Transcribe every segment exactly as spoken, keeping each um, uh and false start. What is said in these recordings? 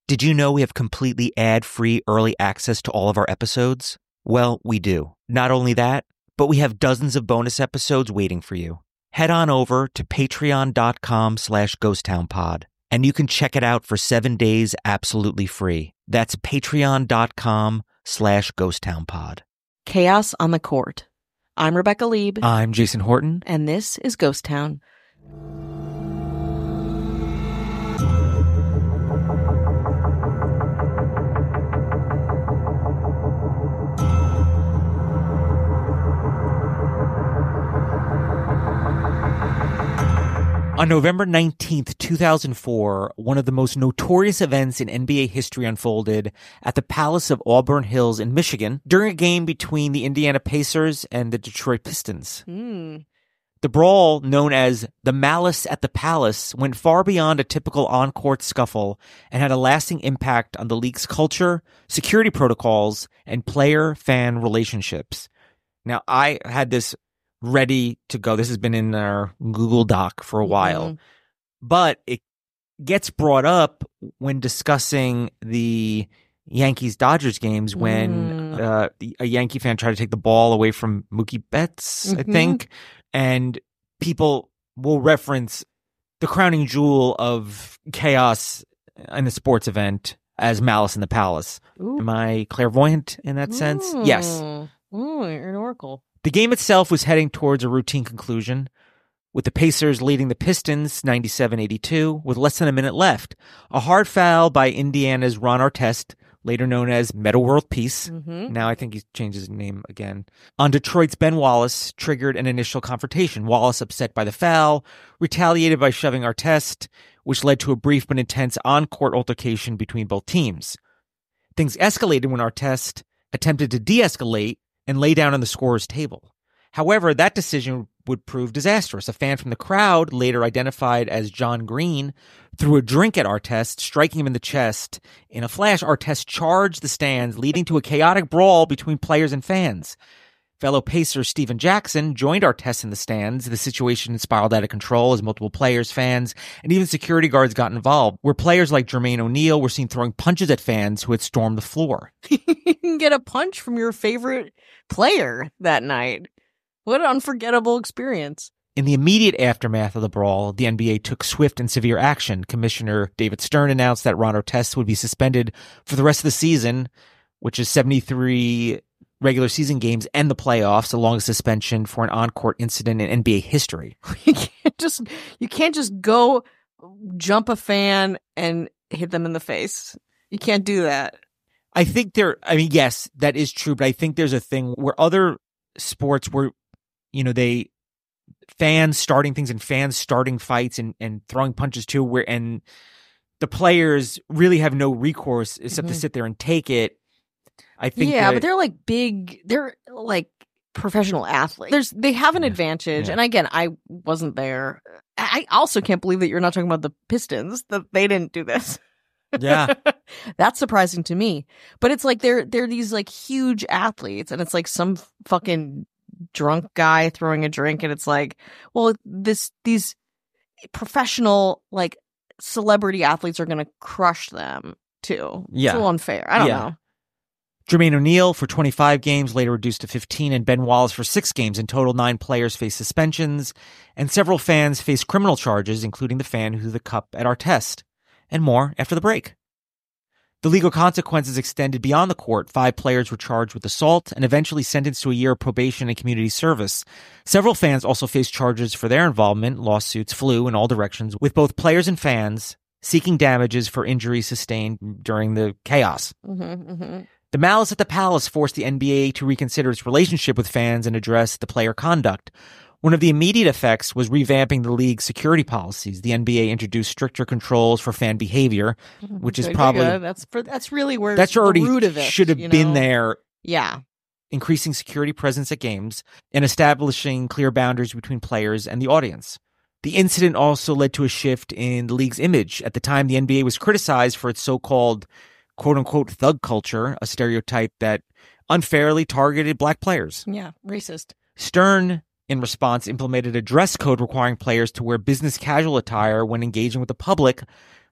Did you know we have completely ad-free early access to all of our episodes? Well, we do. Not only that, but we have dozens of bonus episodes waiting for you. Head on over to patreon.com slash ghosttownpod, and you can check it out for seven days absolutely free. That's patreon.com slash ghosttownpod. Chaos on the Court. I'm Rebecca Lieb. I'm Jason Horton. And this is Ghost Town. On November nineteenth, two thousand four, one of the most notorious events in N B A history unfolded at the Palace of Auburn Hills in Michigan during a game between the Indiana Pacers and the Detroit Pistons. Mm. The brawl, known as the Malice at the Palace, went far beyond a typical on-court scuffle and had a lasting impact on the league's culture, security protocols, and player-fan relationships. Now, I had this ready to go. This has been in our Google Doc for a while, mm-hmm. but it gets brought up when discussing the Yankees-Dodgers games when mm. uh, a Yankee fan tried to take the ball away from Mookie Betts, mm-hmm. I think, and people will reference the crowning jewel of chaos in a sports event as Malice in the Palace. Ooh. Am I clairvoyant in that sense? Ooh. Yes. Ooh, you're an oracle. The game itself was heading towards a routine conclusion, with the Pacers leading the Pistons ninety-seven eighty-two with less than a minute left. A hard foul by Indiana's Ron Artest, later known as Metta World Peace. Mm-hmm. Now I think he's changed his name again. On Detroit's Ben Wallace triggered an initial confrontation. Wallace, upset by the foul, retaliated by shoving Artest, which led to a brief but intense on-court altercation between both teams. Things escalated when Artest attempted to de-escalate and lay down on the scorer's table. However, that decision would prove disastrous. A fan from the crowd, later identified as John Green, threw a drink at Artest, striking him in the chest. In a flash, Artest charged the stands, leading to a chaotic brawl between players and fans. Fellow Pacer Stephen Jackson joined Artest in the stands. The situation spiraled out of control as multiple players, fans, and even security guards got involved, where players like Jermaine O'Neal were seen throwing punches at fans who had stormed the floor. You can get a punch from your favorite player that night. What an unforgettable experience. In the immediate aftermath of the brawl, the N B A took swift and severe action. Commissioner David Stern announced that Ron Artest would be suspended for the rest of the season, which is seventy-three regular season games and the playoffs, the longest suspension for an on-court incident in N B A history. You can't just you can't just go jump a fan and hit them in the face. You can't do that. I think there, I mean, yes, that is true, but I think there's a thing where other sports where, you know, they, fans starting things and fans starting fights and, and throwing punches too, where, and the players really have no recourse except mm-hmm. to sit there and take it. I think yeah, that, but they're like big, they're like professional athletes. There's, they have an yeah, advantage. yeah. And again, I wasn't there. I also can't believe that you're not talking about the Pistons, that they didn't do this. Yeah. That's surprising to me. But it's like they're they're these like huge athletes, and it's like some fucking drunk guy throwing a drink, and it's like, well, this these professional like celebrity athletes are gonna crush them too. Yeah. It's a little unfair. I don't yeah. know. Jermaine O'Neal for twenty-five games, later reduced to fifteen, and Ben Wallace for six games. In total, nine players faced suspensions, and several fans faced criminal charges, including the fan who threw the cup at Artest. And more after the break. The legal consequences extended beyond the court. Five players were charged with assault and eventually sentenced to a year of probation and community service. Several fans also faced charges for their involvement. Lawsuits flew in all directions, with both players and fans seeking damages for injuries sustained during the chaos. Mm-hmm, mm-hmm. The Malice at the Palace forced the N B A to reconsider its relationship with fans and address the player conduct. One of the immediate effects was revamping the league's security policies. The N B A introduced stricter controls for fan behavior, which is good, probably good. that's for, that's really where that's already the root of it should have you know? been there. Yeah, increasing security presence at games and establishing clear boundaries between players and the audience. The incident also led to a shift in the league's image. At the time, the N B A was criticized for its so-called "quote-unquote" thug culture, a stereotype that unfairly targeted black players. Yeah, racist. Stern, in response, implemented a dress code requiring players to wear business casual attire when engaging with the public,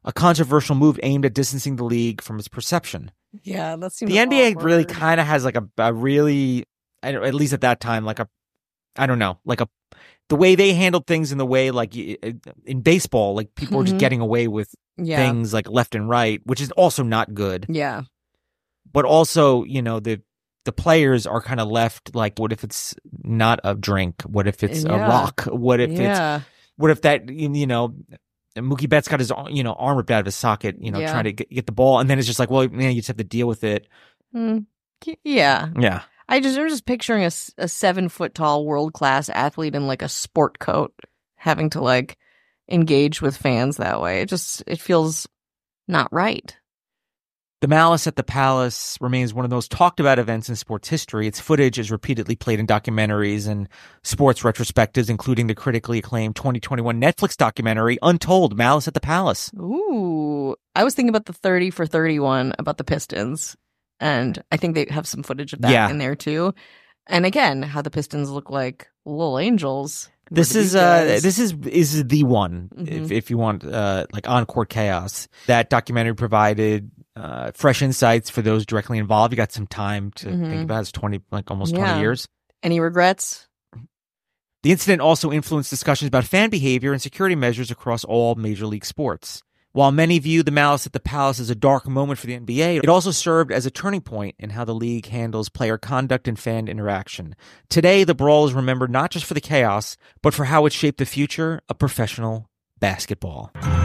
a controversial move aimed at distancing the league from its perception. Yeah, that seems The N B A awkward. really kind of has like a, a really, I don't- at least at that time, like a, I don't know, like a, the way they handled things in the way like y- in baseball, like people were just Mhm. getting away with yeah. things like left and right, which is also not good. Yeah. But also, you know, the the players are kind of left like, what if it's not a drink? What if it's Yeah. a rock? What if yeah. it's what if that you know Mookie Betts got his you know arm ripped out of his socket, you know, Yeah. trying to get, get the ball, and then it's just like, well, man, you just have to deal with it. Mm. Y- Yeah. Yeah. I just I'm just picturing a, s- a seven foot tall world class athlete in like a sport coat having to like engage with fans that way. It just it feels not right. The Malice at the Palace remains one of the most talked about events in sports history. Its footage is repeatedly played in documentaries and sports retrospectives, including the critically acclaimed twenty twenty-one Netflix documentary, Untold, Malice at the Palace. Ooh. I was thinking about the thirty for thirty-one about the Pistons, and I think they have some footage of that Yeah. in there too. And again, how the Pistons look like little angels. Who This are is these uh guys? this is is the one Mhm. if if you want uh like on-court chaos. That documentary provided uh fresh insights for those directly involved. You got some time to Mhm. think about it. It's twenty like almost Yeah. twenty years. Any regrets? The incident also influenced discussions about fan behavior and security measures across all major league sports. While many view the Malice at the Palace as a dark moment for the N B A, it also served as a turning point in how the league handles player conduct and fan interaction. Today, the brawl is remembered not just for the chaos, but for how it shaped the future of professional basketball.